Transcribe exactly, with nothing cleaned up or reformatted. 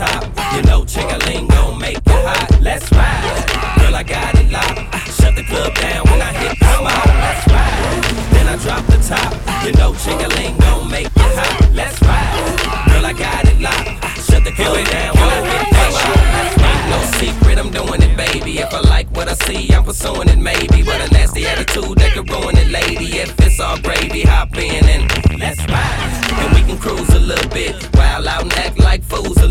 top. You know Ching-a-ling gon' make it hot. Let's ride. Girl, I got it locked. Shut the club down when I hit the spot. Let's ride. Then I drop the top. You know Ching-a-ling gon' make it hot. Let's ride. Girl, I got it locked. Shut the club down when I hit the spot. Ain't no secret, I'm doing it, baby. If I like what I see, I'm pursuing it, maybe. But a nasty attitude that could ruin it, lady. If it's all gravy, hop in and let's ride. And we can cruise a little bit, while out and act like fools.